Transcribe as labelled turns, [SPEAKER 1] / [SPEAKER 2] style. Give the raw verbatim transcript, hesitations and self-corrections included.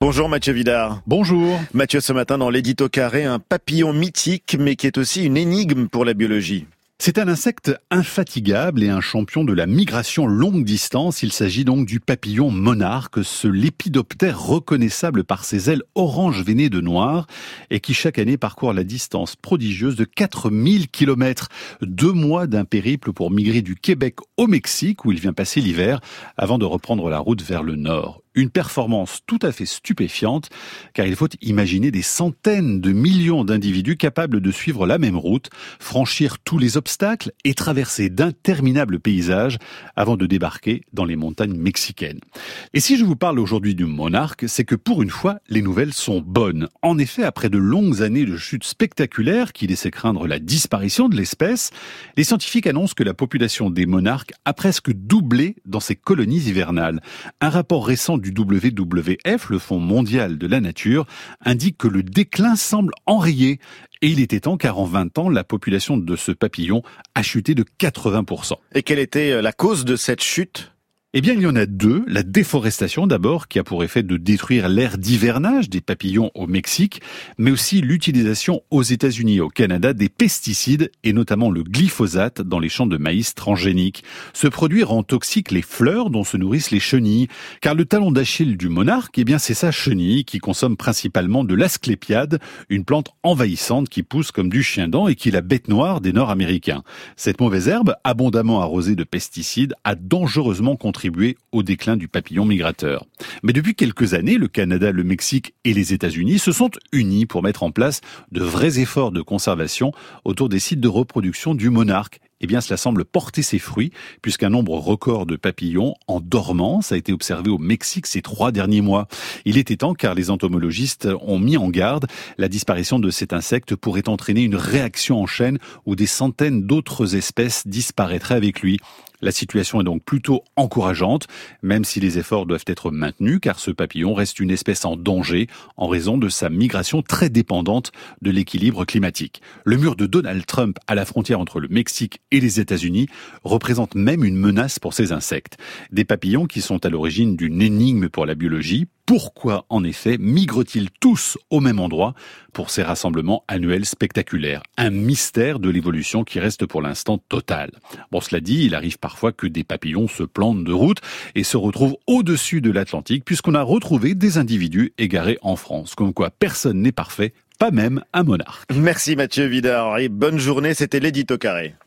[SPEAKER 1] Bonjour Mathieu Vidard.
[SPEAKER 2] Bonjour.
[SPEAKER 1] Mathieu, ce matin dans l'édito carré, un papillon mythique mais qui est aussi une énigme pour la biologie.
[SPEAKER 2] C'est un insecte infatigable et un champion de la migration longue distance. Il s'agit donc du papillon monarque, ce lépidoptère reconnaissable par ses ailes orange veinées de noir et qui chaque année parcourt la distance prodigieuse de quatre mille kilomètres. Deux mois d'un périple pour migrer du Québec au Mexique où il vient passer l'hiver avant de reprendre la route vers le nord. Une performance tout à fait stupéfiante, car il faut imaginer des centaines de millions d'individus capables de suivre la même route, franchir tous les obstacles et traverser d'interminables paysages avant de débarquer dans les montagnes mexicaines. Et si je vous parle aujourd'hui du monarque, c'est que pour une fois, les nouvelles sont bonnes. En effet, après de longues années de chutes spectaculaires qui laissaient craindre la disparition de l'espèce, les scientifiques annoncent que la population des monarques a presque doublé dans ses colonies hivernales. Un rapport récent du W W F, le Fonds mondial de la nature, indique que le déclin semble enrayé. Et il était temps car en vingt ans, la population de ce papillon a chuté de quatre-vingts pour cent.
[SPEAKER 1] Et quelle était la cause de cette chute ?
[SPEAKER 2] Eh bien, il y en a deux. La déforestation d'abord, qui a pour effet de détruire l'aire d'hivernage des papillons au Mexique, mais aussi l'utilisation aux États-Unis et au Canada des pesticides, et notamment le glyphosate dans les champs de maïs transgéniques. Ce produit rend toxiques les fleurs dont se nourrissent les chenilles, car le talon d'Achille du monarque, eh bien, c'est sa chenille qui consomme principalement de l'asclépiade, une plante envahissante qui pousse comme du chien-dent et qui est la bête noire des Nord-Américains. Cette mauvaise herbe, abondamment arrosée de pesticides, a dangereusement contribué au déclin du papillon migrateur. Mais depuis quelques années, le Canada, le Mexique et les États-Unis se sont unis pour mettre en place de vrais efforts de conservation autour des sites de reproduction du monarque. Eh bien, cela semble porter ses fruits, puisqu'un nombre record de papillons en dormance a été observé au Mexique ces trois derniers mois. Il était temps, car les entomologistes ont mis en garde, la disparition de cet insecte pourrait entraîner une réaction en chaîne où des centaines d'autres espèces disparaîtraient avec lui. La situation est donc plutôt encourageante, même si les efforts doivent être maintenus, car ce papillon reste une espèce en danger en raison de sa migration très dépendante de l'équilibre climatique. Le mur de Donald Trump à la frontière entre le Mexique et les États-Unis représente même une menace pour ces insectes. Des papillons qui sont à l'origine d'une énigme pour la biologie. Pourquoi, en effet, migrent-ils tous au même endroit pour ces rassemblements annuels spectaculaires ? Un mystère de l'évolution qui reste pour l'instant total. Bon, cela dit, il arrive parfois que des papillons se plantent de route et se retrouvent au-dessus de l'Atlantique, puisqu'on a retrouvé des individus égarés en France. Comme quoi, personne n'est parfait, pas même un monarque.
[SPEAKER 1] Merci Mathieu Vidard et bonne journée, c'était l'édito carré.